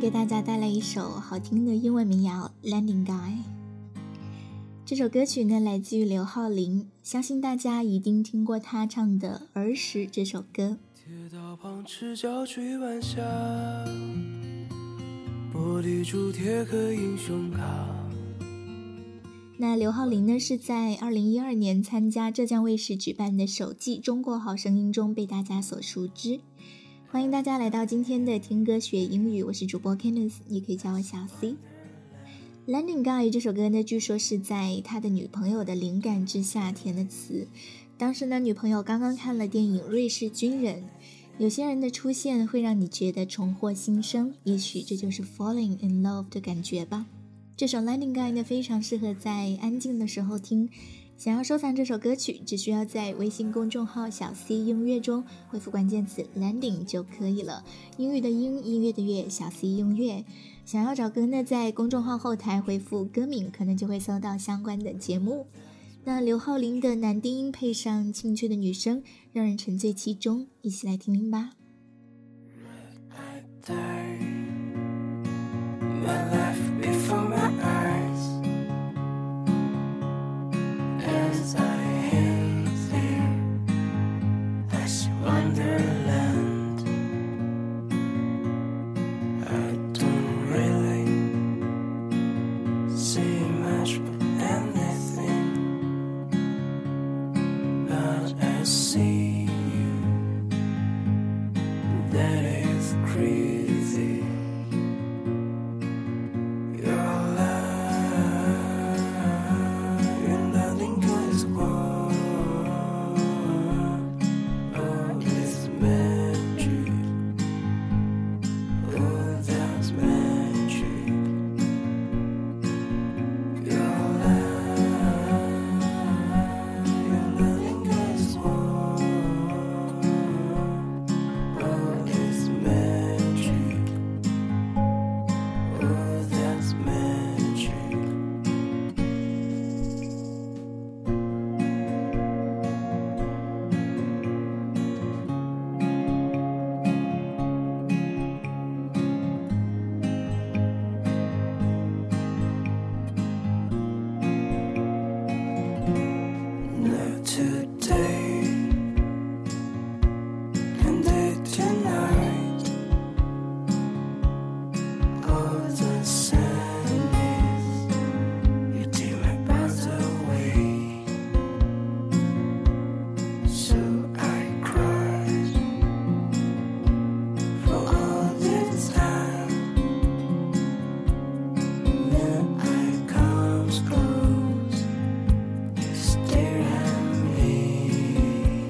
给大家带来一首好听的英文民谣 Landing Guy。 这首歌曲呢来自于刘浩霖，相信大家一定听过他唱的《儿时》这首歌。 铁道旁赤脚追晚霞，玻璃珠贴个英雄卡。 那刘浩霖呢是在2012年参加浙江卫视举办的首季中国好声音中被大家所熟知。欢迎大家来到今天的听歌学英语，我是主播 Kenneth， 你可以叫我小 C。 Landing Guy 这首歌呢据说是在他的女朋友的灵感之下填的词，当时呢女朋友刚刚看了电影《瑞士军人》，有些人的出现会让你觉得重获新生，也许这就是 falling in love 的感觉吧。这首 Landing Guy 呢非常适合在安静的时候听，想要收藏这首歌曲只需要在微信公众号小 C 音乐中回复关键词 Landing 就可以了，英语的英，音乐的乐，小 C 音乐。想要找歌呢在公众号后台回复歌名，可能就会搜到相关的节目。那刘浩霖的男低音配上清脆的女声，让人沉醉其中，一起来听听吧。 My life before my eyes as I hang there, I see wonderland. I don't really see much of anything, but I see you, that is crazy. Stare at me.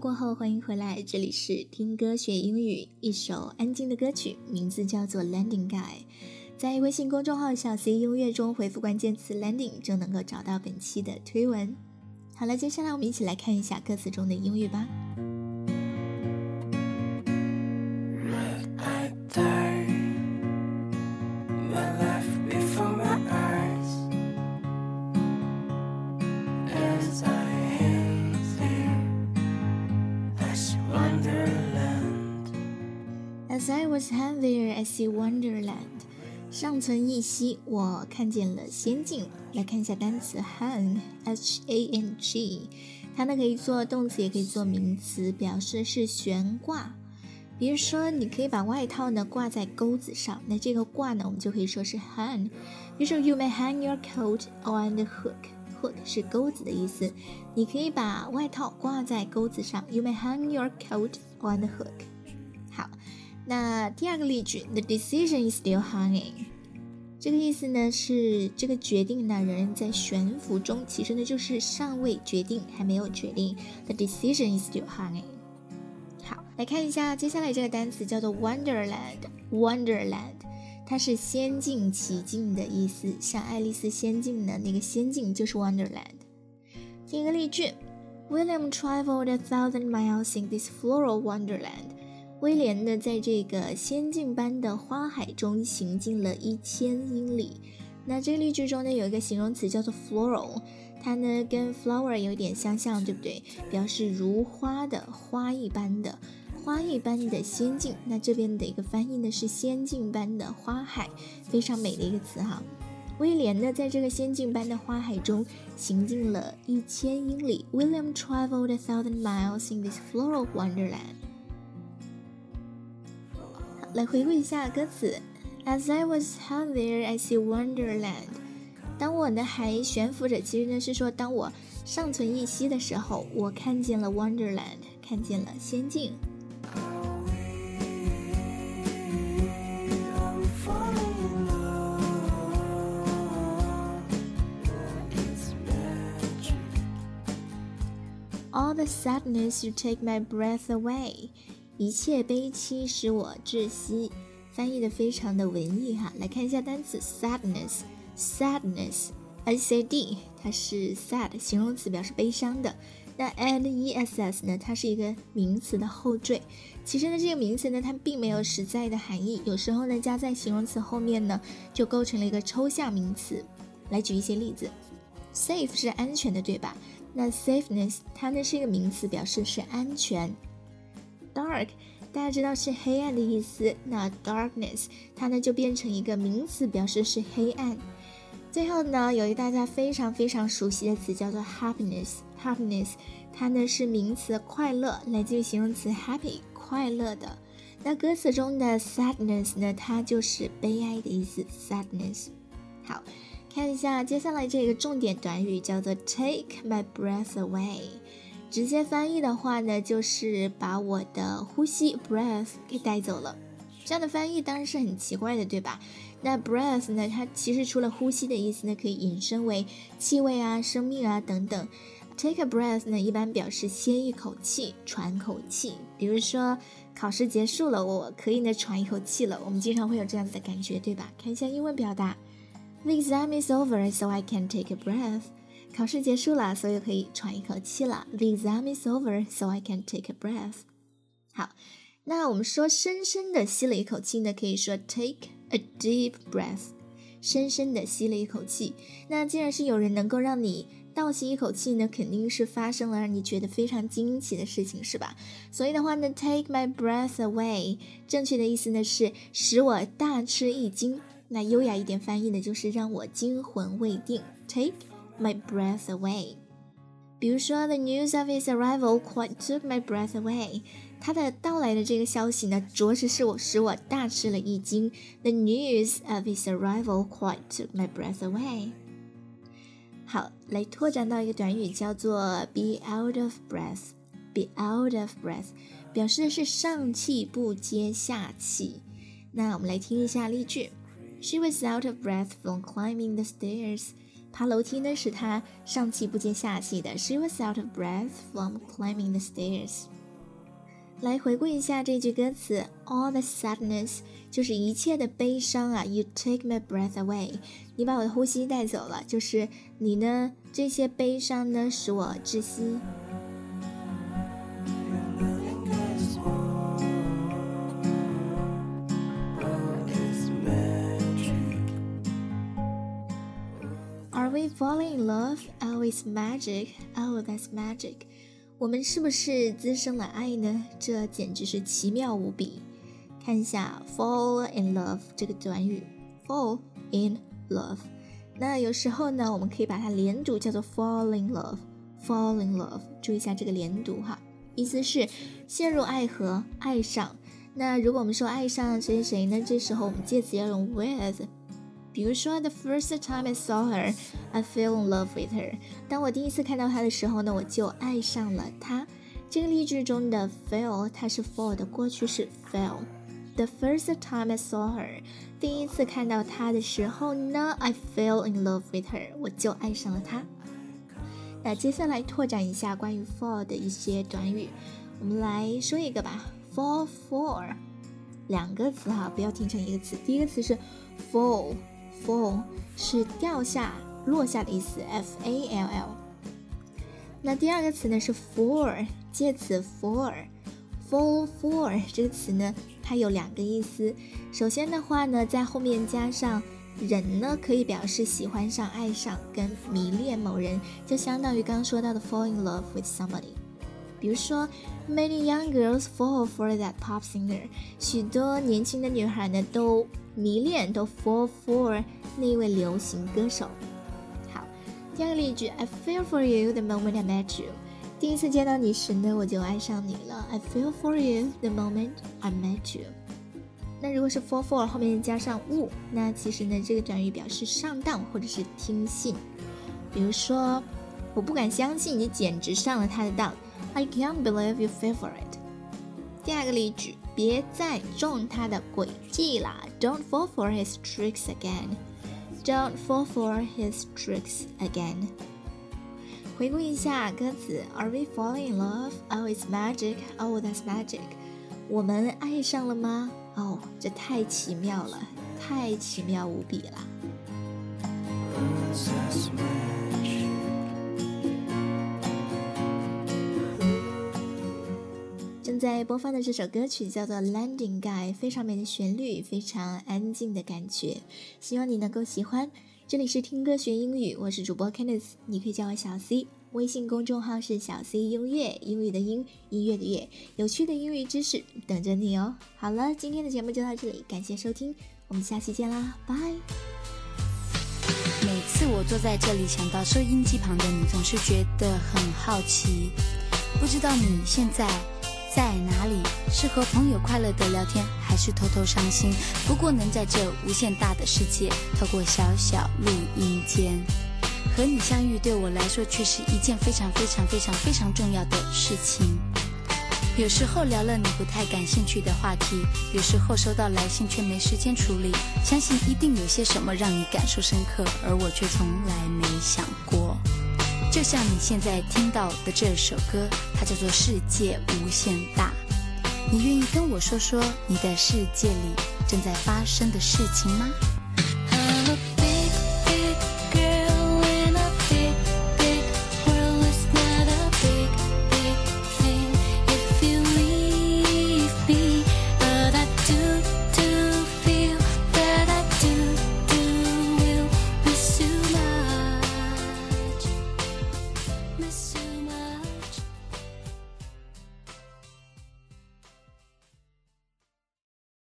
过后，欢迎回来，这里是听歌学英语，一首安静的歌曲，名字叫做 Landing Guide。在微信公众号小 C 音乐中回复关键词 Landing 就能够找到本期的推文。好了，接下来我们一起来看一下歌词中的英语吧。As I was hung there, I see wonderland. 尚存一息，我看见了仙境。来看一下单词 hang, H-A-N-G， 它呢可以做动词，也可以做名词，表示的是悬挂。比如说，你可以把外套呢挂在钩子上，那这个挂呢，我们就可以说是 hang。比如说 ，You may hang your coat on the hook。hook 是钩子的意思，你可以把外套挂在钩子上。You may hang your coat on the hook。好。那第二个例句 The decision is still hanging， 这个意思呢是这个决定呢仍然在悬浮中，其实呢就是尚未决定，还没有决定。The decision is still hanging。 好，来看一下接下来这个单词叫做 Wonderland。 它是仙境奇境的意思，像爱丽丝仙境的那个仙境就是 Wonderland。 第一个例句 William traveled 1,000 miles in this floral wonderland。威廉呢，在这个仙境般的花海中行进了1000英里。那这个例句中呢，有一个形容词叫做 floral， 它呢跟 flower 有点相像，对不对？表示如花的、花一般的、花一般的仙境。那这边的一个翻译呢是仙境般的花海，非常美的一个词哈。威廉呢，在这个仙境般的花海中行进了1000英里。William traveled 1,000 miles in this floral wonderland。来回顾一下歌词 As I was hung there, I see wonderland。 当我呢还悬浮着，其实呢是说当我尚存一息的时候，我看见了 wonderland， 看见了仙境。All the sadness, you take my breath away。一切悲戚使我窒息，翻译的非常的文艺哈。来看一下单词 sadness S-A-D， 它是 sad 形容词，表示悲伤的。那 N-E-S-S 呢，它是一个名词的后缀。其实呢，这个名词呢，它并没有实在的含义，有时候呢，加在形容词后面呢，就构成了一个抽象名词。来举一些例子 ，safe 是安全的，对吧？那 safeness 它呢是一个名词，表示是安全。Dark 大家知道是黑暗的意思，那 darkness 它呢就变成一个名词，表示是黑暗。最后呢，有一个大家非常非常熟悉的词叫做 happiness 它呢是名词快乐，来自于形容词 happy 快乐的。那歌词中的 sadness 呢，它就是悲哀的意思 sadness。 好，看一下接下来这个重点短语叫做 take my breath away。直接翻译的话呢，就是把我的呼吸 breath 给带走了。这样的翻译当然是很奇怪的，对吧？那 breath 呢，它其实除了呼吸的意思呢，可以引申为气味啊、生命啊等等。Take a breath 呢，一般表示歇一口气、喘口气。比如说考试结束了，我可以呢喘一口气了。我们经常会有这样子的感觉，对吧？看一下英文表达 ：The exam is over, so I can take a breath。考试结束了，所以可以喘一口气了。The exam is over, so I can take a breath。 好，那我们说深深的吸了一口气呢，可以说 take a deep breath， 深深的吸了一口气。那既然是有人能够让你倒吸一口气呢，肯定是发生了让你觉得非常惊奇的事情，是吧？所以的话呢 take my breath away 正确的意思呢是使我大吃一惊。那优雅一点翻译呢，就是让我惊魂未定。 take my breath away。 比如说 The news of his arrival quite took my breath away。 他的到来的这个消息呢，着实是使我大吃了一惊。 The news of his arrival quite took my breath away。 好，来拓展到一个短语叫做 be out of breath。 be out of breath 表示的是上气不接下气。那我们来听一下例句。 She was out of breath from climbing the stairs。爬楼梯呢使她上气不接下气的。 She was out of breath from climbing the stairs。 来回顾一下这句歌词 All the sadness 就是一切的悲伤啊 You take my breath away 你把我的呼吸带走了，就是你呢这些悲伤呢使我窒息。Are we falling in love? Oh, it's magic. Oh, that's magic. 我们是不是滋生了爱呢？这简直是奇妙无比。看一下 fall in love 这个短语 fall in love 那有时候呢我们可以把它连读叫做 fall in love fall in love 注意一下这个连读哈，意思是陷入爱河爱上。那如果我们说爱上谁谁呢，这时候我们介词要用 with， 比如说 the first time I saw her I fell in love with her 当我第一次看到她的时候呢，我就爱上了她。这个例句中的 fell 它是 fall 的过去式 fell。The first time I saw her 第一次看到她的时候呢 I fell in love with her 我就爱上了她。那接下来拓展一下关于 fall 的一些短语，我们来说一个吧 fall for 两个词哈，不要听成一个词。第一个词是 fall fall 是掉下落下的意思 F-A-L-L。 那第二个词呢是 for 介词 for。fall for 这个词呢它有两个意思，首先的话呢在后面加上人呢可以表示喜欢上爱上跟迷恋某人，就相当于刚刚说到的 fall in love with somebody。 比如说 Many young girls fall for that pop singer 许多年轻的女孩呢都迷恋都 fall for 那一位流行歌手。好，第二个例句 I fell for you the moment I met you第一次见到你时呢我就爱上你了 I fell for you the moment I met you。 那如果是 fall for 后面加上误，那其实呢这个短语表示上当或者是听信。比如说我不敢相信你简直上了他的当 I can't believe you fell for it。 第二个例句别再中他的诡计啦 Don't fall for his tricks again Don't fall for his tricks again。回顾一下歌词 Are we falling in love? Oh, it's magic. Oh, that's magic. 我们爱上了吗？哦，这太奇妙了，太奇妙无比了。正在播放的这首歌曲叫做 Landing Guy， 非常美的旋律，非常安静的感觉，希望你能够喜欢。这里是听歌学英语，我是主播 Candice， 你可以叫我小 C， 微信公众号是小 C 音乐，英语的英，音乐的乐，有趣的英语知识等着你哦。好了，今天的节目就到这里，感谢收听，我们下期见啦，拜。 每次我坐在这里想到收音机旁的你，总是觉得很好奇，不知道你现在在哪里，是和朋友快乐的聊天，还是偷偷伤心？不过能在这无限大的世界，透过小小录音间和你相遇，对我来说却是一件非常非常非常非常重要的事情。有时候聊了你不太感兴趣的话题，有时候收到来信却没时间处理，相信一定有些什么让你感受深刻，而我却从来没想过。就像你现在听到的这首歌，它叫做世界无限大。你愿意跟我说说你的世界里正在发生的事情吗？